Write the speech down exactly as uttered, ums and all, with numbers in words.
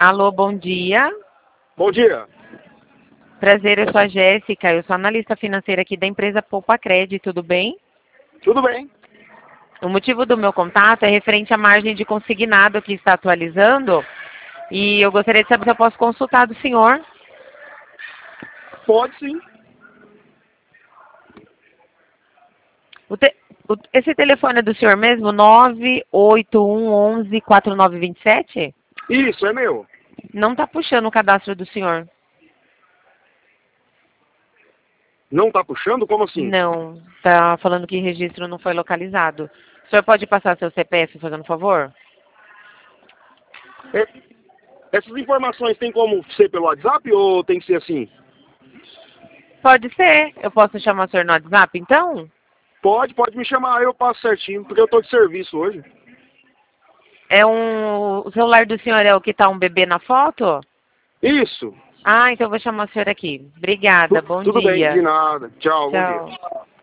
Alô, bom dia. Bom dia. Prazer, eu sou a Jéssica, eu sou analista financeira aqui da empresa Poupa Cred, tudo bem? Tudo bem. O motivo do meu contato é referente à margem de consignado que está atualizando e eu gostaria de saber se eu posso consultar do senhor. Pode sim. O te... o... Esse telefone é do senhor mesmo? nove oito um onze quatro nove dois sete? Isso, é meu. Não está puxando o cadastro do senhor. Não tá puxando? Como assim? Não, está falando que registro não foi localizado. O senhor pode passar seu C P F, fazendo favor? É, essas informações tem como ser pelo WhatsApp ou tem que ser assim? Pode ser. Eu posso chamar o senhor no WhatsApp, então? Pode, pode me chamar, eu passo certinho, porque eu tô de serviço hoje. É um... O celular do senhor é o que está um bebê na foto? Isso. Ah, então eu vou chamar o senhor aqui. Obrigada, Tu- bom tudo bem, de dia. nada. Tchau, bom dia. Tchau.